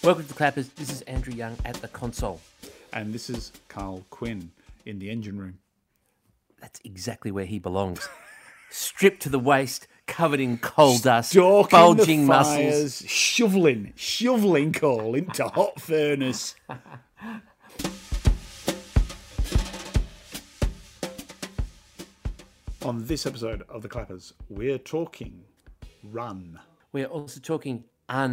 Welcome to Clappers. This is Andrew Young at the console. And this is Carl Quinn in the engine room. That's exactly where he belongs. Stripped to the waist, covered in coal dust, Stalking bulging the muscles. fires, shoveling coal into hot furnace. On this episode of The Clappers, we're talking Run. We're also talking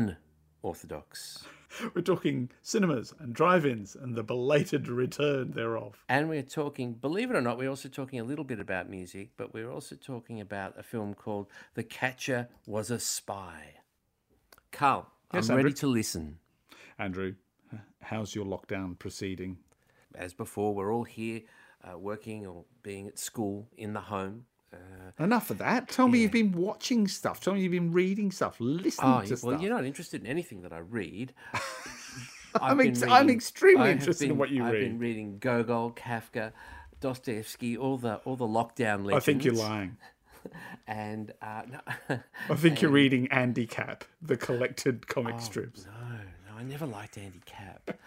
unorthodox. We're talking cinemas and drive-ins and the belated return thereof. And we're talking, believe it or not, we're also talking a little bit about music, but we're also talking about a film called The Catcher Was a Spy. Carl, Yes, I'm ready Andrew. to listen. Andrew, how's your lockdown proceeding? As before, we're all here working or being at school in the home. Enough of that. Tell me you've been watching stuff. Tell me you've been reading stuff, listening to stuff. Well, you're not interested in anything that I read. I'm extremely interested in what you I've read. been reading Gogol, Kafka, Dostoevsky, all the lockdown legends. I think you're lying. And no, I think you're reading Andy Cap, the collected comic strips. no, I never liked Andy Cap.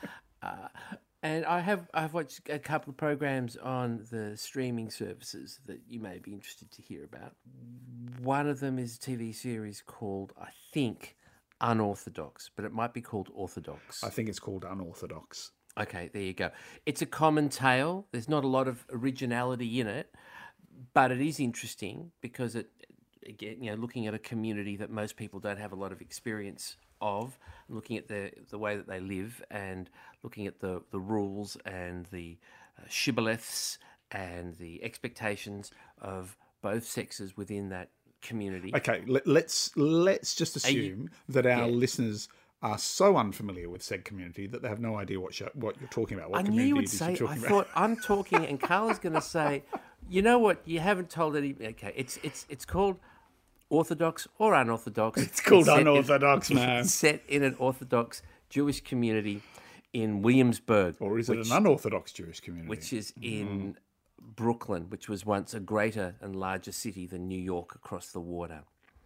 And I've watched a couple of programs on the streaming services that you may be interested to hear about. One of them is a TV series called, I think, Unorthodox, but it might be called Orthodox. I think it's called Unorthodox. Okay, there you go. It's a common tale. There's not a lot of originality in it, but it is interesting because it, again, looking at a community that most people don't have a lot of experience of, looking at the way that they live and looking at the rules and the shibboleths and the expectations of both sexes within that community. Okay, let's just assume that our listeners are so unfamiliar with said community that they have no idea what you're talking about. What I knew you would community say, you're I talking thought I'm talking, and Carl is going to say, you know what, you haven't told any, okay, it's called Orthodox or Unorthodox. It's called set Unorthodox, man. It's set in an Orthodox Jewish community in Williamsburg. Or is it an unorthodox Jewish community? Which is in Brooklyn, which was once a greater and larger city than New York across the water.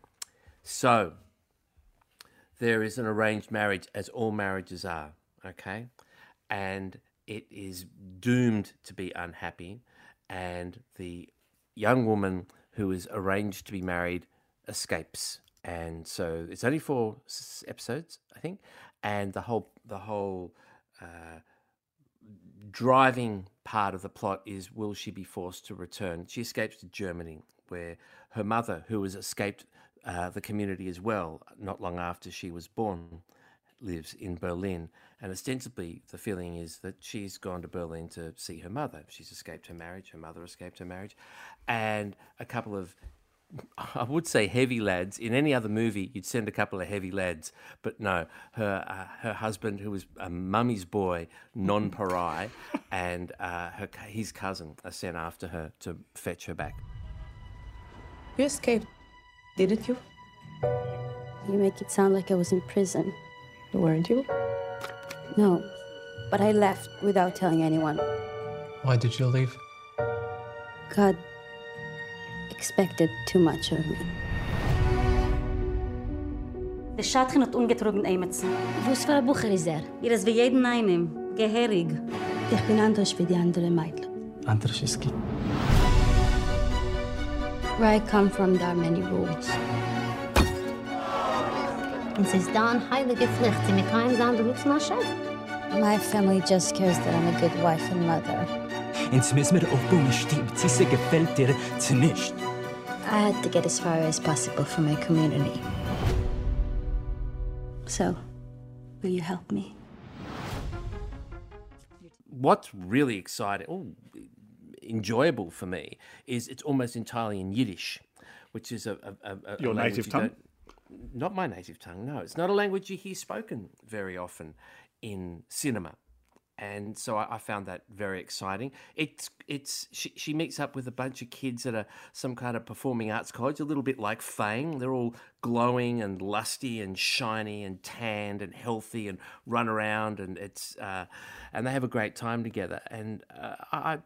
So, there is an arranged marriage, as all marriages are, okay? And it is doomed to be unhappy. And the young woman who is arranged to be married escapes. And so it's only 4 episodes, I think. And the whole driving part of the plot is, will she be forced to return? She escapes to Germany, where her mother, who has escaped the community as well, not long after she was born, lives in Berlin. And ostensibly, the feeling is that she's gone to Berlin to see her mother. She's escaped her marriage. Her mother escaped her marriage. And a couple of, I would say, heavy lads. In any other movie, you'd send a couple of heavy lads. But no, her husband, who was a mummy's boy, non-pari, and his cousin are sent after her to fetch her back. You escaped, didn't you? You make it sound like I was in prison. Weren't you? No, but I left without telling anyone. Why did you leave? God expected too much of me. Der Schatchen hat ungetrogen Emetsen. Was für ein Bucher ist er? Ihr ist wie jeden einen, geherig. Ich bin anders wie die anderen Mädchen. Antrashiski. Where I come from, there are many rules. Und sie ist da eine heilige Pflicht, sie mit keinem Sand benutzen als Chef. My family just cares that I'm a good wife and mother. Ins müssen wir aufbauen, stimmt. Sie gefällt dir zu nicht. I had to get as far as possible for my community. So, will you help me? What's really exciting, enjoyable for me, is it's almost entirely in Yiddish, which is a Your language native you tongue? Not my native tongue, no. It's not a language you hear spoken very often in cinema. And so I found that very exciting. She meets up with a bunch of kids at some kind of performing arts college, a little bit like Fang. They're all glowing and lusty and shiny and tanned and healthy and run around, and and they have a great time together. And I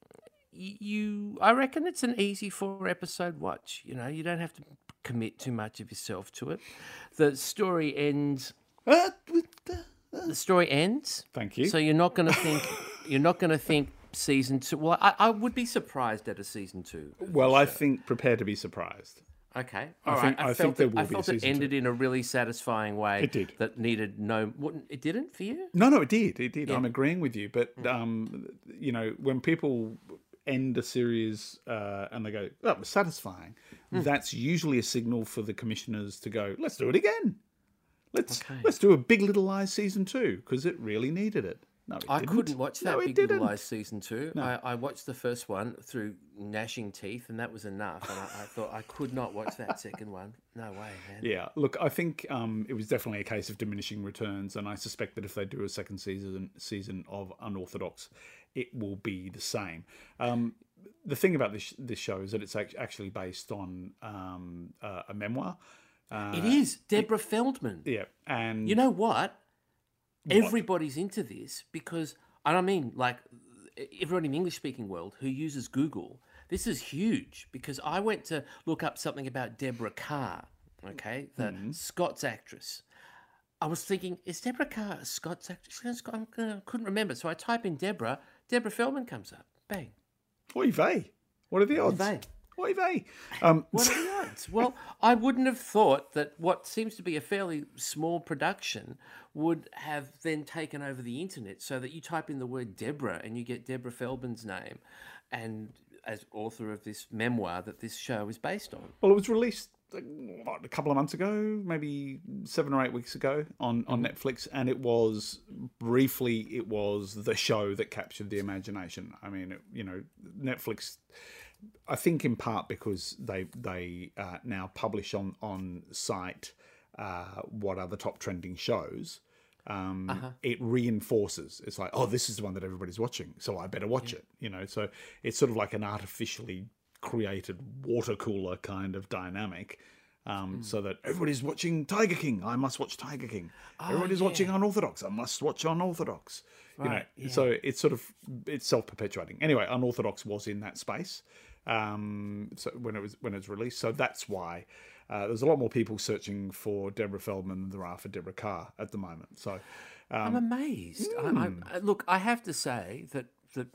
reckon it's an easy 4-episode watch. You know, you don't have to commit too much of yourself to it. The story ends. The story ends. Thank you. So you're not going to think season 2. Well, I would be surprised at a season 2. Well, I think prepare to be surprised. Okay. I All think- right. I think there will I be a felt it season ended in a really satisfying way. It did. That needed no. It didn't for you? No, it did. It did. Yeah. I'm agreeing with you. But, you know, when people end a series and they go, that was satisfying, that's usually a signal for the commissioners to go, let's do it again. Let's do a Big Little Lies season 2 because it really needed it. No, it I didn't. couldn't watch that No, it Big Little didn't. Lies season 2. I watched the first one through gnashing teeth, and that was enough. And I thought I could not watch that second one. No way, man. Yeah, look, I think it was definitely a case of diminishing returns, and I suspect that if they do a second season of Unorthodox, it will be the same. The thing about this show is that it's actually based on a memoir. It is Deborah Feldman. Yeah, and You know what? Everybody's into this because, and I mean, like, everyone in the English-speaking world who uses Google, this is huge because I went to look up something about Deborah Carr, okay, the Scots actress. I was thinking, is Deborah Carr a Scots actress? I couldn't remember. So I type in Deborah Feldman comes up. Bang. oy vey, what are the odds? vey. Oy vey. What are the odds? Well, I wouldn't have thought that what seems to be a fairly small production would have then taken over the internet so that you type in the word Deborah and you get Deborah Feldman's name and as author of this memoir that this show is based on. Well, it was released a couple of months ago, maybe 7 or 8 weeks ago on Netflix, and it was the show that captured the imagination. I mean, Netflix, I think in part because they now publish on site what are the top trending shows. It reinforces. It's like, oh, this is the one that everybody's watching, so I better watch it. So it's sort of like an artificially created water cooler kind of dynamic. So that everybody's watching Tiger King, I must watch Tiger King. Everybody's watching Unorthodox, I must watch Unorthodox. So it's self-perpetuating. Anyway, Unorthodox was in that space. So when it was released, so that's why there's a lot more people searching for Deborah Feldman than there are for Deborah Carr at the moment. So I'm amazed. Look, I have to say that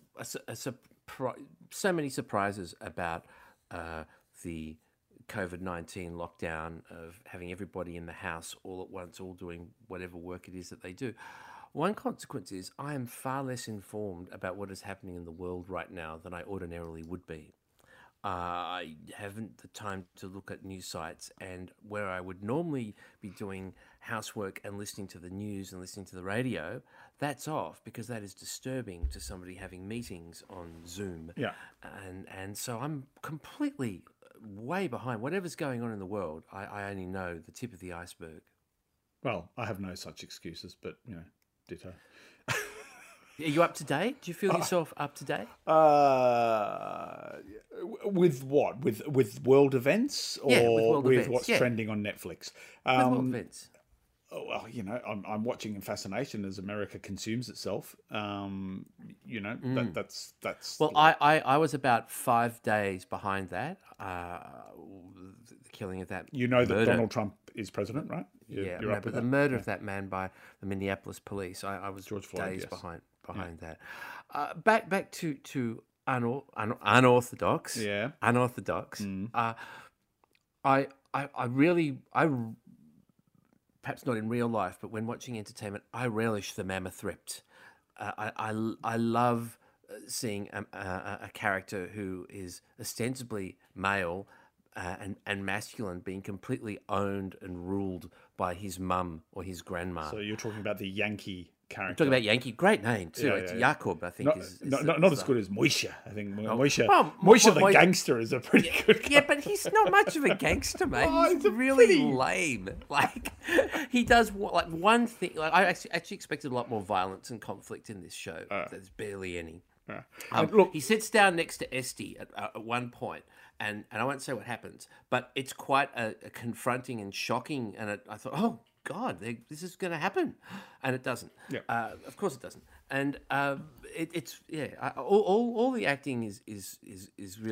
so many surprises about the COVID-19 lockdown of having everybody in the house all at once, all doing whatever work it is that they do. One consequence is I am far less informed about what is happening in the world right now than I ordinarily would be. I haven't the time to look at news sites, and where I would normally be doing housework and listening to the news and listening to the radio, that's off because that is disturbing to somebody having meetings on Zoom. Yeah. And so I'm completely way behind. Whatever's going on in the world, I only know the tip of the iceberg. Well, I have no such excuses, but, ditto. Are you up to date? Do you feel yourself up to date? With what? With world events? Or with world events, what's trending on Netflix? With world events. Well, I'm watching in fascination as America consumes itself. That's. Well, I was about 5 days behind that. The killing of that. You know that murder. Donald Trump is president, right? You're up with but the that? murder of that man by the Minneapolis police. I was George Floyd, days yes. behind that. Back to unorthodox. Yeah. Unorthodox. I really perhaps not in real life, but when watching entertainment, I relish the mammoth ripped. I love seeing a character who is ostensibly male and masculine being completely owned and ruled by his mum or his grandma. So you're talking about the Yankee character. Talking about Yankee, great name too. Yeah, It's yeah. Jakob, I think. Not as good as Moishe. I think Moishe, well, Moishe the Moishe- gangster is a pretty good guy. Yeah, but he's not much of a gangster, mate. Oh, He's he's a really pretty- lame. Like, he does one thing. Like, I actually expected a lot more violence and conflict in this show. There's barely any. Look, He sits down next to Esty at one point, and I won't say what happens, but it's quite a confronting and shocking. And I thought, oh God, this is going to happen, and it doesn't. Yeah. Of course it doesn't. And all the acting is really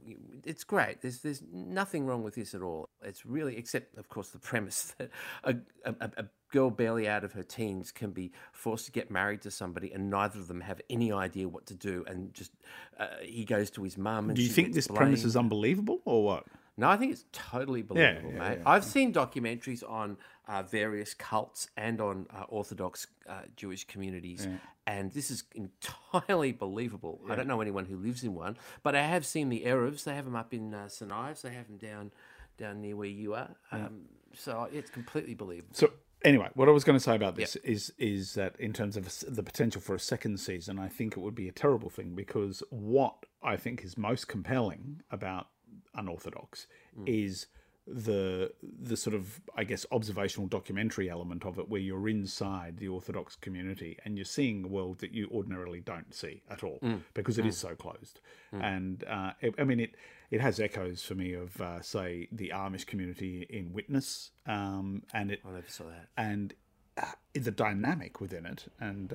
it's great. There's nothing wrong with this at all. It's really, except of course the premise that a girl barely out of her teens can be forced to get married to somebody, and neither of them have any idea what to do, and just he goes to his mum. And Do you she think gets this premise blamed. is unbelievable or what? No, I think it's totally believable, yeah, mate. yeah. I've seen documentaries on various cults and on Orthodox Jewish communities, and this is entirely believable. I don't know anyone who lives in one, but I have seen the Erevs. They have them up in St Ives. They have them down near where you are. So it's completely believable. So anyway, what I was going to say about this is that in terms of the potential for a second season, I think it would be a terrible thing, because what I think is most compelling about Unorthodox is the sort of, I guess, observational documentary element of it, where you're inside the Orthodox community and you're seeing a world that you ordinarily don't see at all, because it is so closed. And it has echoes for me of say the Amish community in Witness, and it I never saw that. and the dynamic within it, and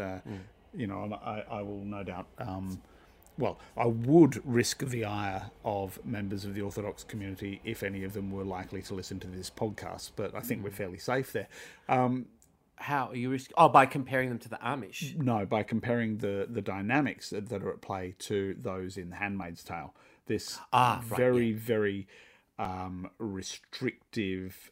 I will no doubt. Well, I would risk the ire of members of the Orthodox community if any of them were likely to listen to this podcast, but I think we're fairly safe there. How are you risking? Oh, by comparing them to the Amish. No, by comparing the dynamics that are at play to those in The Handmaid's Tale. This very restrictive,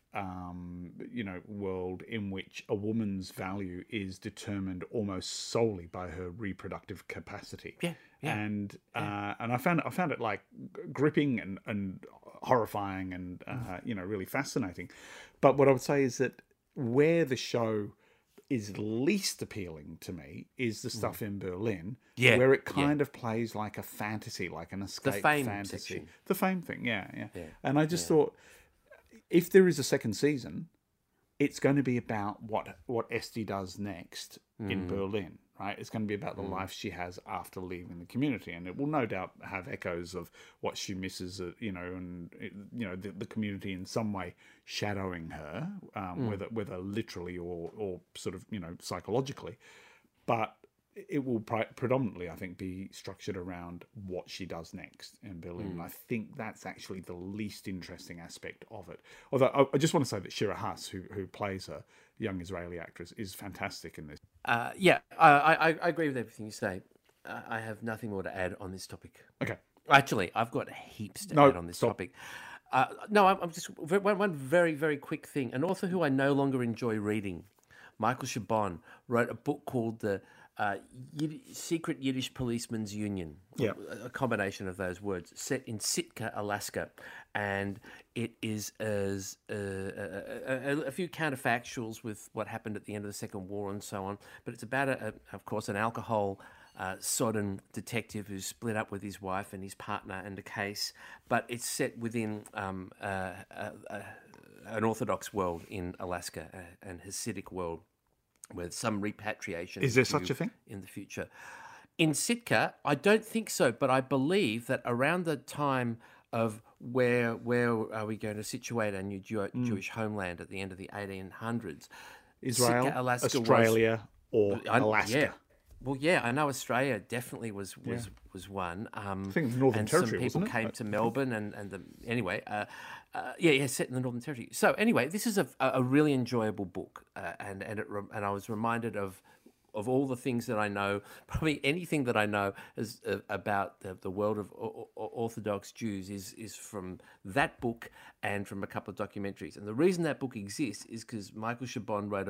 world in which a woman's value is determined almost solely by her reproductive capacity. And I found it like gripping and horrifying and really fascinating. But what I would say is that where the show is least appealing to me is the stuff in Berlin, where it kind of plays like a fantasy, like an escape fantasy. Section. The fame thing, yeah. And I just thought, if there is a second season, it's going to be about what Esty does next in Berlin, right? It's going to be about the life she has after leaving the community, and it will no doubt have echoes of what she misses, and the community in some way shadowing her, whether literally or sort of psychologically, but it will predominantly, I think, be structured around what she does next in Berlin. And I think that's actually the least interesting aspect of it. Although I just want to say that Shira Haas, who plays her, young Israeli actress, is fantastic in this. I agree with everything you say. I have nothing more to add on this topic. Okay. Actually, I've got heaps to add on this topic. I'm just one very, very quick thing. An author who I no longer enjoy reading, Michael Chabon, wrote a book called The Secret Yiddish Policeman's Union. A combination of those words, set in Sitka, Alaska, and it is as a few counterfactuals with what happened at the end of the Second War and so on. But it's about, of course, an alcohol sodden detective who's split up with his wife and his partner and a case. But it's set within an Orthodox world in Alaska, an Hasidic world, with some repatriation. Is there such a thing in the future? In Sitka, I don't think so, but I believe that around the time of where are we going to situate our new Jewish homeland at the end of the 1800s, Israel, Sitka, Alaska, Australia, or Alaska? Yeah. Well, yeah, I know Australia definitely was one. I think the Northern Territory, some people wasn't it? came to Melbourne, set in the Northern Territory. So anyway, this is a really enjoyable book, and I was reminded of all the things that I know, probably anything that I know is about the world of Orthodox Jews is from that book and from a couple of documentaries. And the reason that book exists is because Michael Chabon wrote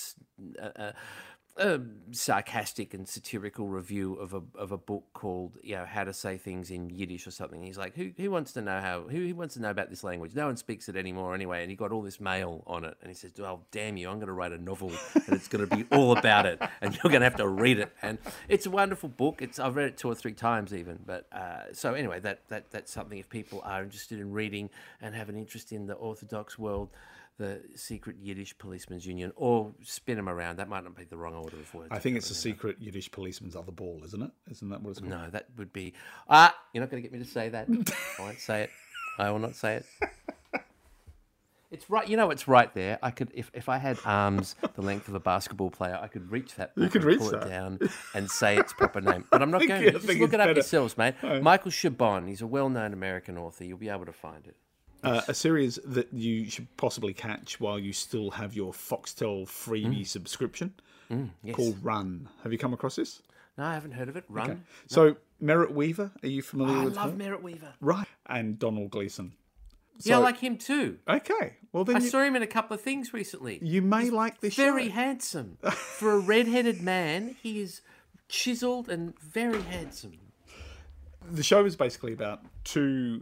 a sarcastic and satirical review of a book called How to Say Things in Yiddish or something. He's like, who wants to know who wants to know about this language? No one speaks it anymore anyway. And he got all this mail on it, and he says, "Oh, damn you! I'm going to write a novel, and it's going to be all about it, and you're going to have to read it." And it's a wonderful book. I've read it 2 or 3 times even. But so anyway, that's something if people are interested in reading and have an interest in the Orthodox world. The Secret Yiddish Policeman's Union, or spin them around. That might not be the wrong order of words. I think it's the Secret Yiddish Policeman's Other Ball, isn't it? Isn't that what it's called? No, that would be... you're not going to get me to say that. I won't say it. I will not say it. It's right. You know, it's right there. I could, if I had arms the length of a basketball player, I could reach that. You could reach pull that. it down and say its proper name. But I'm not going to. Just look it up yourselves, mate. Michael Chabon. He's a well-known American author. You'll be able to find it. A series that you should possibly catch while you still have your Foxtel freebie subscription Yes. called Run. Have you come across this? No, I haven't heard of it. Run. Okay. So Merritt Weaver, are you familiar I with love her? Merritt Weaver. Right. And Donald Gleason. Yeah, I So- like him too. Okay. Well, then I you, saw him in a couple of things recently. you may like this Very show. handsome. For a red-headed man, he is chiseled and very handsome. The show is basically about two.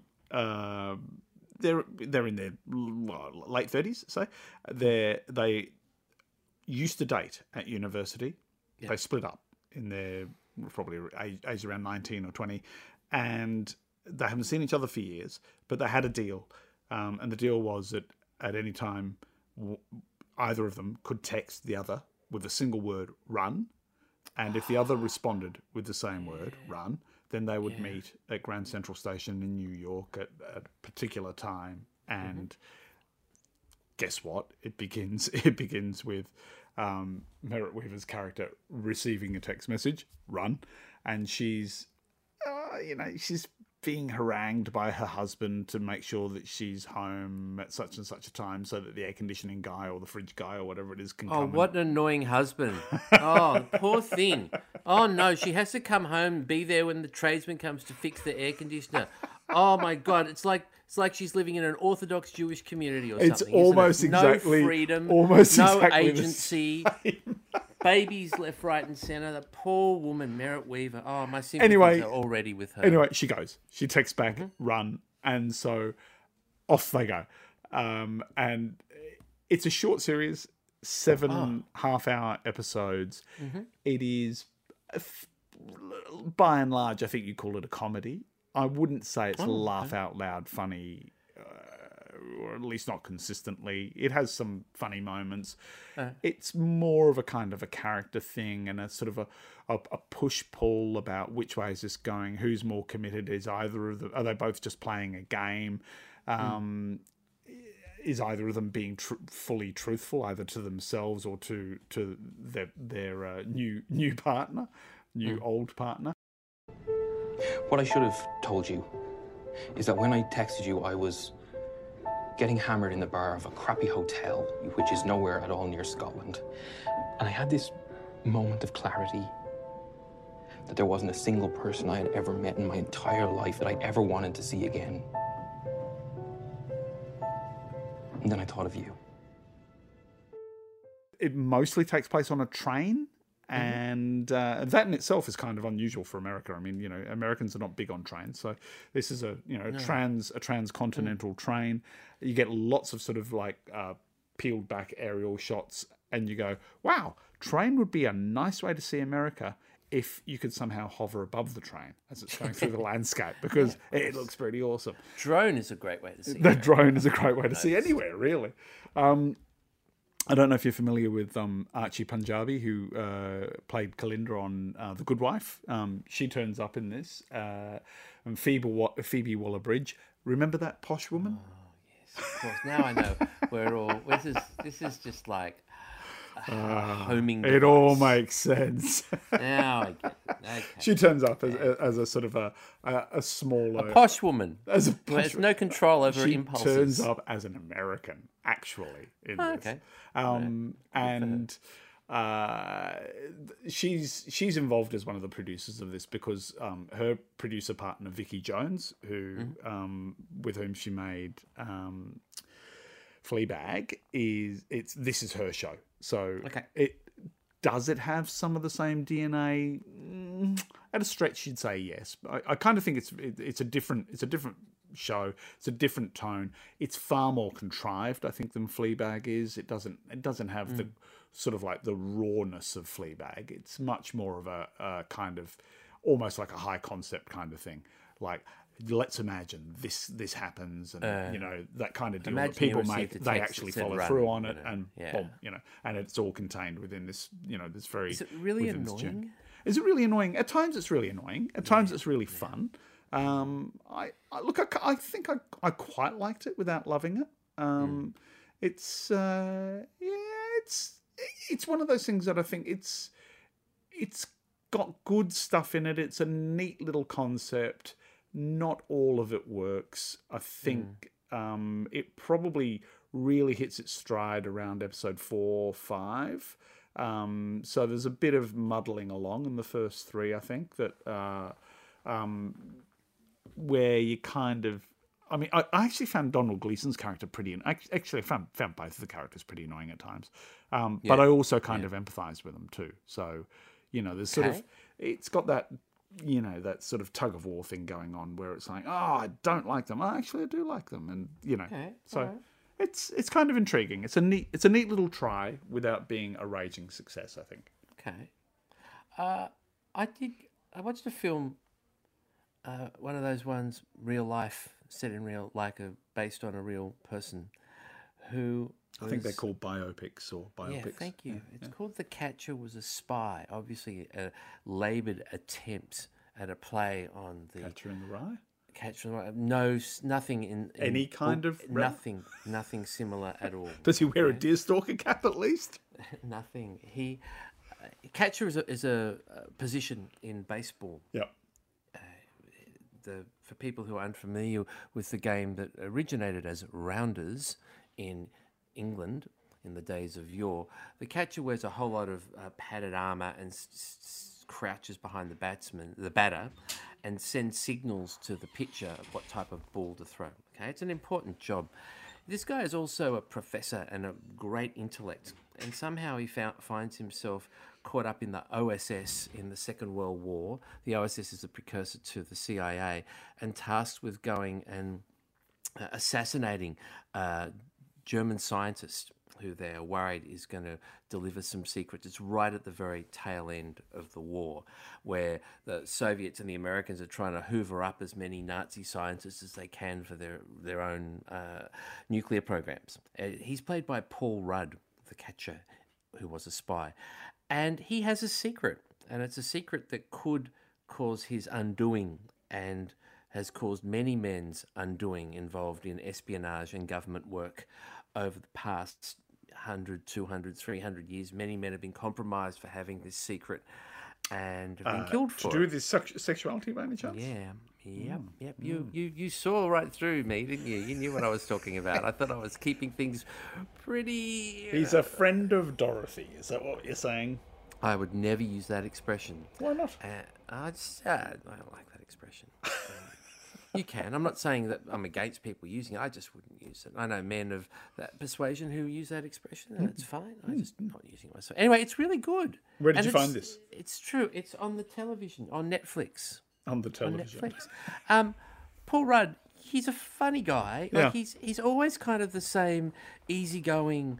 They're in their late 30s, say. They used to date at university. Yeah. They split up in their probably age around 19 or 20, and they haven't seen each other for years. But they had a deal, and the deal was that at any time, either of them could text the other with a single word "run," and if the other responded with the same word "run," then they would meet at Grand Central Station in New York at a particular time. And guess what? It begins with Merritt Weaver's character receiving a text message, "run," and she's she's being harangued by her husband to make sure that she's home at such and such a time so that the air conditioning guy or the fridge guy or whatever it is can Oh, come. what an annoying husband. Oh, the poor thing. Oh, no, she has to come home and be there when the tradesman comes to fix the air conditioner. Oh, my God. It's like she's living in an Orthodox Jewish community or something. It's almost isn't it? exactly- No freedom, almost no exactly the agency, babies left, right, and centre. The poor woman, Merritt Weaver. Oh, my sympathies Anyway- are already with her. Anyway, she goes. She texts back, "run," and so off they go. And it's a short series, 7 half-hour episodes. It is, by and large, I think you call it a comedy. I wouldn't say it's laugh out loud funny, or at least not consistently. It has some funny moments. It's more of a kind of a character thing and a sort of a push-pull about which way is this going, who's more committed, is either of them, are they both just playing a game? Is either of them being fully truthful, either to themselves or to their new partner, old partner? What I should have told you is that when I texted you, I was getting hammered in the bar of a crappy hotel, which is nowhere at all near Scotland. And I had this moment of clarity that there wasn't a single person I had ever met in my entire life that I ever wanted to see again. And then I thought of you. It mostly takes place on a train. And that in itself is kind of unusual for America. I mean, Americans are not big on trains, so this is a transcontinental train. You get lots of sort of like peeled back aerial shots, and you go, "Wow, train would be a nice way to see America if you could somehow hover above the train as it's going through the landscape, because it looks pretty awesome." Drone is a great way to see The America. drone is a great way to see anywhere, really. I don't know if you're familiar with Archie Punjabi, who played Kalinda on The Good Wife. She turns up in this. And Phoebe Waller-Bridge. Remember that posh woman? Yes, of course. Now I know we're all. This is just like homing. It all makes sense. Now I get it. Okay. She turns up as a sort of a smaller, Posh woman. as a Who has no control over her she impulses. turns up as an American, actually, in this. Okay. And she's involved as one of the producers of this because her producer partner Vicky Jones, who with whom she made Fleabag, this is her show. So does it have some of the same DNA? At a stretch, you'd say yes. I kind of think it's a different show. It's a different tone. It's far more contrived, I think, than Fleabag is. It doesn't have the sort of like the rawness of Fleabag. It's much more of a kind of almost like a high concept kind of thing. Like, let's imagine this happens, and that kind of deal that people make. They actually follow through on it, and boom, and it's all contained within this. This very. Is it really annoying? Is it really annoying? At times, it's really annoying. At times, it's really fun. I think I quite liked it without loving it. it's it's one of those things that I think it's got good stuff in it. It's a neat little concept. Not all of it works. I think it probably really hits its stride around episode 4 or 5. So there's a bit of muddling along in the first 3, I think, that where you kind of... I mean, I actually found Donald Gleason's character pretty... Actually, I found both of the characters pretty annoying at times. But I also kind of empathise with them too. So, there's sort of... It's got that... that sort of tug of war thing going on where it's like, oh, I don't like them. Oh, actually, I do like them, and so it's kind of intriguing. It's a neat little try without being a raging success, I think. Okay, I watched a film, one of those ones, real life, set in real, based on a real person, who. I think they're called biopics or biopics. Yeah, thank you. It's called The Catcher Was a Spy. Obviously, a laboured attempt at a play on the Catcher in the Rye. Catcher in the Rye. No, nothing in any kind of nothing similar at all. Does he wear a deerstalker cap at least? Nothing. Catcher is a position in baseball. Yep. For people who are unfamiliar with the game that originated as rounders in England in the days of yore, the catcher wears a whole lot of padded armour and crouches behind the batter, and sends signals to the pitcher of what type of ball to throw. Okay, it's an important job. This guy is also a professor and a great intellect, and somehow he finds himself caught up in the OSS in the Second World War. The OSS is a precursor to the CIA, and tasked with going and assassinating German scientist who they're worried is going to deliver some secrets. It's right at the very tail end of the war, where the Soviets and the Americans are trying to hoover up as many Nazi scientists as they can for their own nuclear programs. He's played by Paul Rudd, the catcher, who was a spy. And he has a secret, and it's a secret that could cause his undoing and has caused many men's undoing involved in espionage and government work over the past 100, 200, 300 years. Many men have been compromised for having this secret and have been killed for it. To do with his sexuality, by any chance? Yeah. Yep. You saw right through me, didn't you? You knew what I was talking about. I thought I was keeping things pretty... He's a friend of Dorothy. Is that what you're saying? I would never use that expression. Why not? I don't like that expression. You can. I'm not saying that I'm against people using it. I just wouldn't use it. I know men of that persuasion who use that expression, and it's fine. I'm just not using it myself. Anyway, it's really good. Where did you find this? It's true. It's on the television, on Netflix. On the television. On Netflix. Paul Rudd, he's a funny guy. Like he's always kind of the same easygoing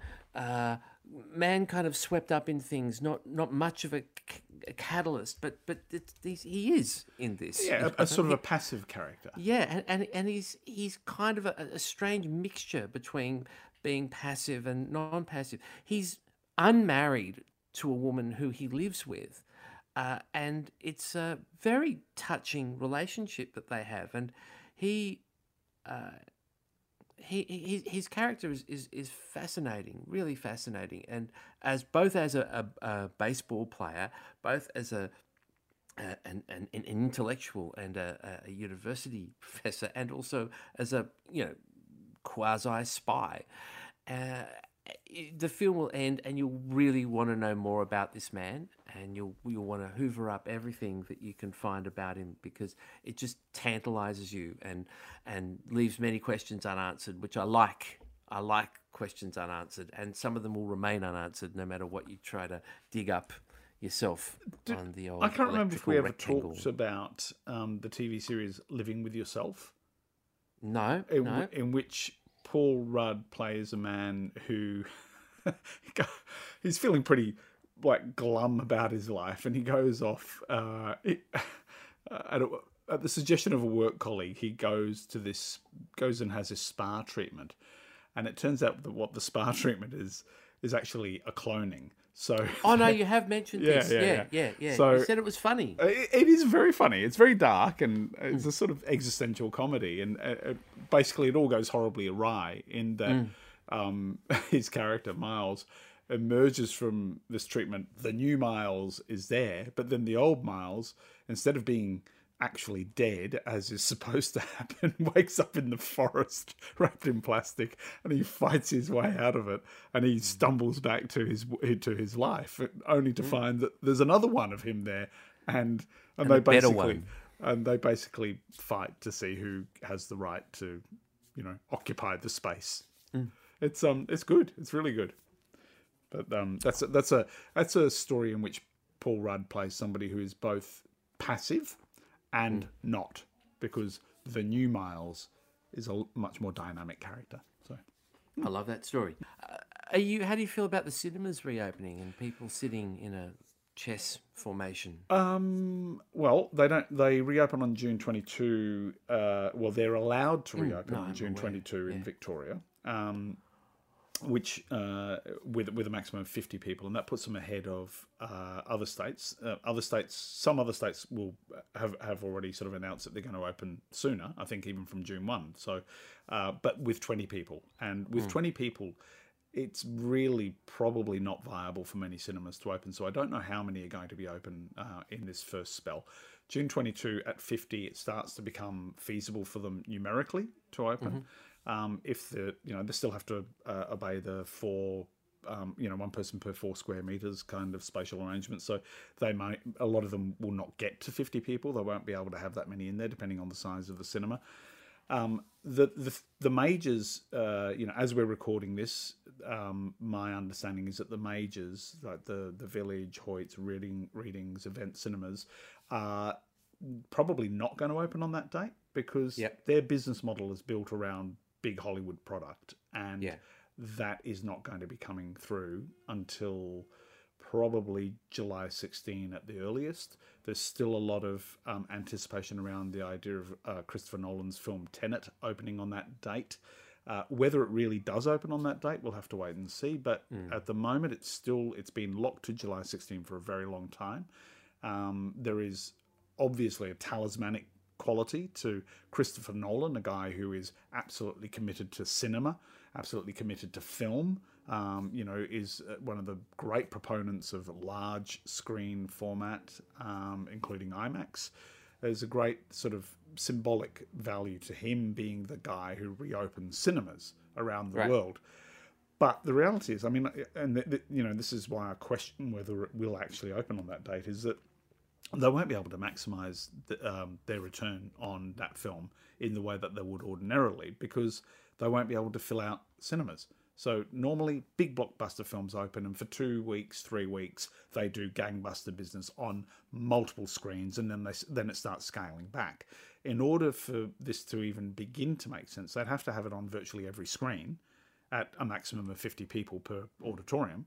man, kind of swept up in things, not much of a catalyst, but he is in this. Yeah, a sort of a passive character. Yeah, and he's kind of a strange mixture between being passive and non-passive. He's unmarried to a woman who he lives with, and it's a very touching relationship that they have, and his character is fascinating, really fascinating, and as a baseball player, both as an intellectual and a university professor, and also as a quasi spy. The film will end, and you'll really want to know more about this man, and you'll want to hoover up everything that you can find about him, because it just tantalizes you and leaves many questions unanswered, which I like. I like questions unanswered, and some of them will remain unanswered no matter what you try to dig up yourself on the old. I can't remember if we ever rectangle. talked about the TV series Living with Yourself. No, in which Paul Rudd plays a man who he's feeling pretty glum about his life, and he goes off at the suggestion of a work colleague. He goes and has this spa treatment, and it turns out that what the spa treatment is actually a cloning. So oh no, you have mentioned this. Yeah. So you said it was funny. It is very funny. It's very dark, and it's a sort of existential comedy, and basically it all goes horribly awry in that his character Miles emerges from this treatment. The new Miles is there, but then the old Miles, instead of being actually dead, as is supposed to happen, wakes up in the forest wrapped in plastic, and he fights his way out of it, and he stumbles back to his life, only to find that there's another one of him there, and they basically fight to see who has the right to, occupy the space. It's good. It's really good. But that's a story in which Paul Rudd plays somebody who is both passive and not, because the new Miles is a much more dynamic character. So I love that story. How do you feel about the cinemas reopening and people sitting in a chess formation? Well, they reopen on June 22. They're allowed to reopen on June 22 in Victoria. Which with a maximum of 50 people, and that puts them ahead of other states. Some other states will have already sort of announced that they're going to open sooner. I think even from June 1. So, but with 20 people, and with 20 people, it's really probably not viable for many cinemas to open. So I don't know how many are going to be open in this first spell. June 22 at 50, it starts to become feasible for them numerically to open. If they still have to obey the 4, one person per 4 square meters kind of spatial arrangements. So a lot of them will not get to 50 people. They won't be able to have that many in there, depending on the size of the cinema. The majors, as we're recording this, my understanding is that the majors, like the Village, Hoyts, Readings, Event Cinemas, are probably not going to open on that date, because their business model is built around big Hollywood product, and that is not going to be coming through until probably July 16 at the earliest. There's still a lot of anticipation around the idea of Christopher Nolan's film Tenet opening on that date. Whether it really does open on that date, we'll have to wait and see. But at the moment, it's been locked to July 16 for a very long time. There is obviously a talismanic quality to Christopher Nolan, a guy who is absolutely committed to cinema, absolutely committed to film, is one of the great proponents of large screen format, including IMAX. There's a great sort of symbolic value to him being the guy who reopens cinemas around the world. But the reality is, this is why I question whether it will actually open on that date, is that they won't be able to maximise their return on that film in the way that they would ordinarily, because they won't be able to fill out cinemas. So normally big blockbuster films open, and for 2 weeks, 3 weeks, they do gangbuster business on multiple screens, and then it starts scaling back. In order for this to even begin to make sense, they'd have to have it on virtually every screen at a maximum of 50 people per auditorium.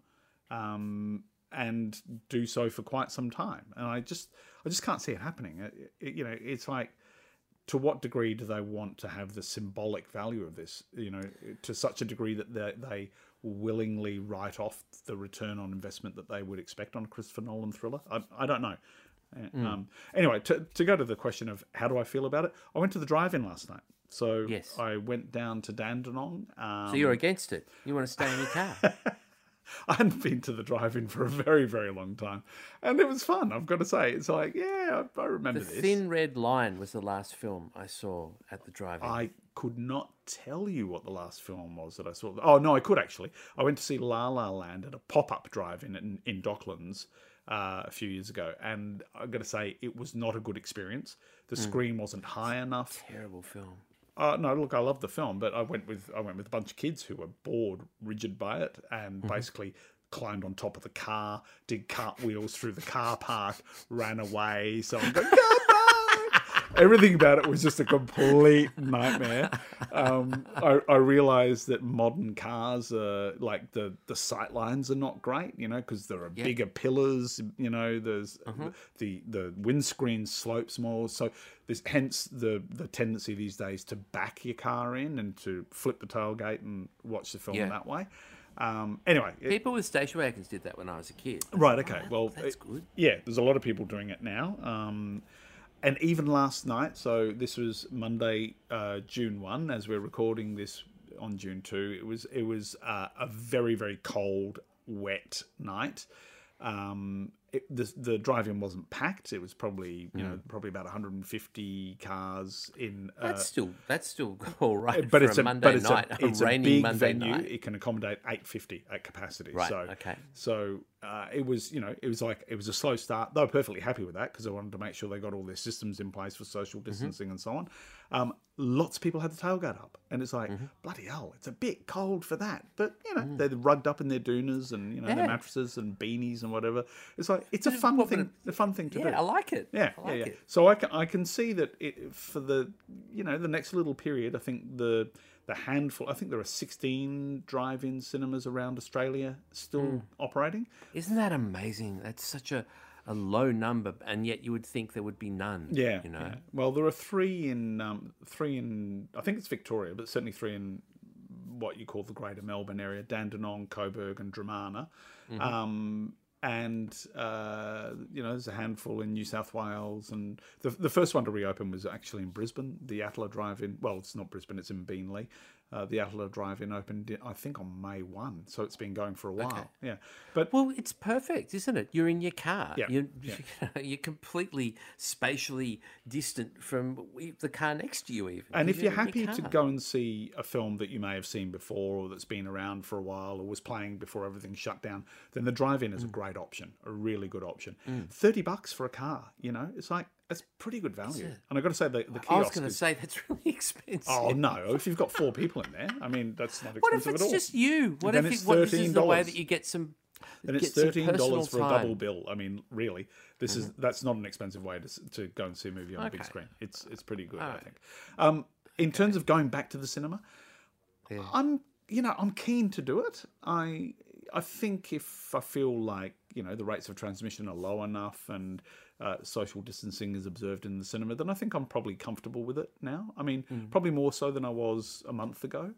And do so for quite some time, and I just can't see it happening. It's like, to what degree do they want to have the symbolic value of this? To such a degree that they willingly write off the return on investment that they would expect on a Christopher Nolan thriller. I don't know. Anyway, to go to the question of how do I feel about it, I went to the drive-in last night. So I went down to Dandenong. So you're against it? You want to stay in your car? I hadn't been to the drive-in for a very, very long time. And it was fun, I've got to say. It's like, I remember this. The Thin Red Line was the last film I saw at the drive-in. I could not tell you what the last film was that I saw. Oh, no, I could actually. I went to see La La Land at a pop-up drive-in in Docklands a few years ago. And I've got to say, it was not a good experience. The screen wasn't high enough. Terrible film. No, look, I love the film, but I went with a bunch of kids who were bored, rigid by it, and basically climbed on top of the car, did cartwheels through the car park, ran away. So I'm going, everything about it was just a complete nightmare. I realised that modern cars are like the sight lines are not great, because there are bigger pillars. There's the windscreen slopes more, so there's hence the tendency these days to back your car in and to flip the tailgate and watch the film that way. Anyway, people with station wagons did that when I was a kid. Right. Okay. Well, that's good. Yeah, there's a lot of people doing it now. And even last night, so this was Monday, June 1, as we're recording this on June 2. It was a very, very cold, wet night. The drive-in wasn't packed. It was probably probably about 150 cars in. That's still all right. But for it's a Monday night, it's a a rainy big Monday venue. night. It can accommodate 850 at capacity. Right. So, Okay. So it was it was a slow start. They were perfectly happy with that because they wanted to make sure they got all their systems in place for social distancing and so on. Lots of people had the tailgate up, and it's like bloody hell, it's a bit cold for that. But they're rugged up in their doonas and their mattresses and beanies and whatever. It's like it's a fun thing. A fun thing to do. Yeah, I like it. Yeah, I like it. So I can see that for the the next little period. I think the handful. I think there are 16 drive-in cinemas around Australia still operating. Isn't that amazing? That's such a low number, and yet you would think there would be none. Yeah, you know. yeah. Well, there are three in I think it's Victoria, but certainly 3 in what you call the Greater Melbourne area: Dandenong, Coburg, and Dramana. And there's a handful in New South Wales, and the first one to reopen was actually in Brisbane, the Atala Drive-In. Well, it's not Brisbane; it's in Beenleigh. The Atala Drive-In opened, I think, on May 1, so it's been going for a while. Okay. Yeah, but Well, it's perfect, isn't it? You're in your car. Yeah, You're completely spatially distant from the car next to you, even. and if you're in your happy to car. go and see a film that you may have seen before or that's been around for a while or was playing before everything shut down, then the drive-in is a great option, a really good option. $30 for a car, it's like, that's pretty good value. And I've got to say, the kiosk I was going to say that's really expensive. Oh, no. If you've got 4 people in there, I mean, that's not What expensive if it's at all. just you? What Then if it's this is the way $13. that you get some? Then it's get some personal $13 for a time. double bill. I mean, really, that's not an expensive way to go and see a movie on a big Okay. screen. It's pretty good, All I right. think. In terms of going back to the cinema, I'm keen to do it. I think if I feel like the rates of transmission are low enough and social distancing is observed in the cinema, then I think I'm probably comfortable with it now. I mean, probably more so than I was a month ago.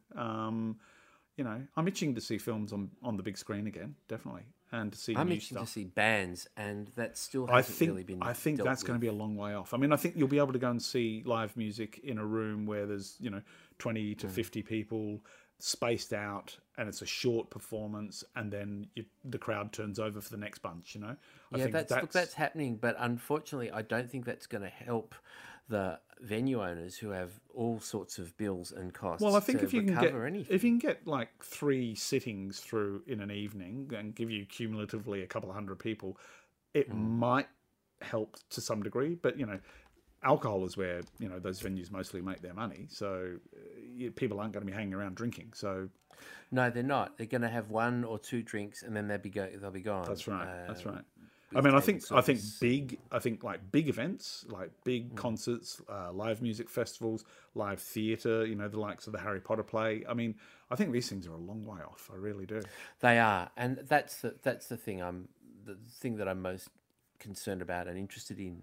I'm itching to see films on the big screen again, definitely, and to see I'm new itching stuff. to see bands, and that still I hasn't think really been. I think dealt that's going to with. be a long way off. I mean, I think you'll be able to go and see live music in a room where there's 20 to 50 people spaced out, and it's a short performance, and then the crowd turns over for the next bunch. I think that's happening, but unfortunately, I don't think that's going to help the venue owners who have all sorts of bills and costs. Well, I think to if you recover anything. can get like 3 sittings through in an evening and give you cumulatively a couple of hundred people, it might help to some degree. But alcohol is where those venues mostly make their money, so people aren't going to be hanging around drinking. So No, they're not. They're going to have 1 or 2 drinks, and then they'll be gone. that's right. That's right. with I mean, I table think service. big events, like big concerts, live music festivals, live theatre, the likes of the Harry Potter play. I mean, I think these things are a long way off. I really do. They are, and that's the thing. The thing that I'm most concerned about and interested in.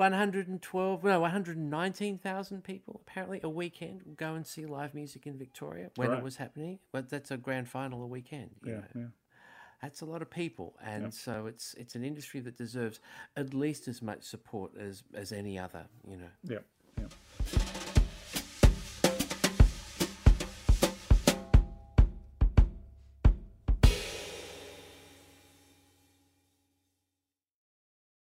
119,000 people apparently a weekend will go and see live music in Victoria when Right. it was happening. But that's a grand final a weekend. You know. That's a lot of people, and so it's an industry that deserves at least as much support as any other. Yeah.